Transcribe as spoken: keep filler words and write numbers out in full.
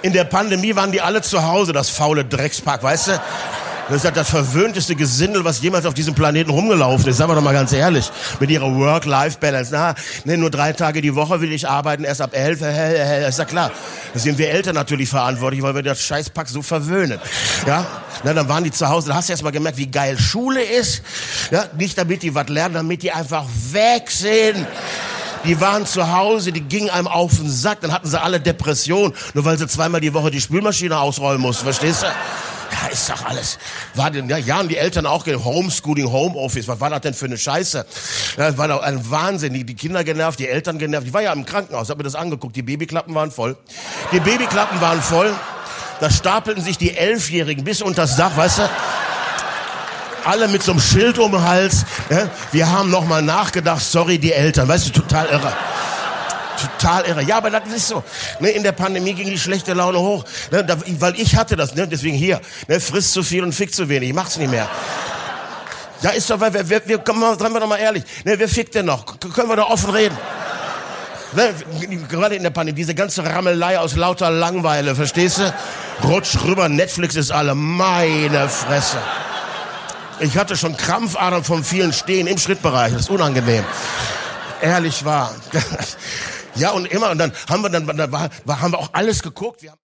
In der Pandemie waren die alle zu Hause, das faule Dreckspack, weißt du? Das ist halt das verwöhnteste Gesindel, was jemals auf diesem Planeten rumgelaufen ist. Sagen wir doch mal ganz ehrlich. Mit ihrer Work-Life-Balance. Na, ne, nur drei Tage die Woche will ich arbeiten, erst ab elf. Ist ja klar. Da sind wir Eltern natürlich verantwortlich, weil wir das Scheißpack so verwöhnen. Ja? Na, dann waren die zu Hause. Da hast du erst mal gemerkt, wie geil Schule ist. Ja? Nicht damit die was lernen, damit die einfach weg sind. Die waren zu Hause, die gingen einem auf den Sack. Dann hatten sie alle Depressionen, nur weil sie zweimal die Woche die Spülmaschine ausrollen mussten. Verstehst du? Ja, ist doch alles. War denn, ja, ja, und die Eltern auch, Homeschooling, Homeoffice, was war das denn für eine Scheiße? Ja, das war doch ein Wahnsinn, die, die Kinder genervt, die Eltern genervt. Ich war ja im Krankenhaus, hab mir das angeguckt, die Babyklappen waren voll. Die Babyklappen waren voll, da stapelten sich die Elfjährigen bis unters Dach, weißt du? Alle mit so einem Schild um den Hals. Ja? Wir haben noch mal nachgedacht, sorry, die Eltern, weißt du, total irre. Total irre. Ja, aber das ist so. Ne, in der Pandemie ging die schlechte Laune hoch. Ne, da, weil ich hatte das, ne, deswegen hier. Ne, frisst zu viel und fickt zu wenig. Ich mach's nicht mehr. Ja, ist doch, weil wir, wir, wir, komm mal, seien wir doch mal ehrlich. Ne, wer fickt denn noch? K- können wir doch offen reden. Ne, gerade in der Pandemie, diese ganze Rammelei aus lauter Langweile, verstehst du? Rutsch rüber, Netflix ist alle. Meine Fresse. Ich hatte schon Krampfadern vom vielen Stehen im Schrittbereich. Das ist unangenehm. Ehrlich wahr. Ja, und immer, und dann haben wir dann, da war, haben wir auch alles geguckt. Wir haben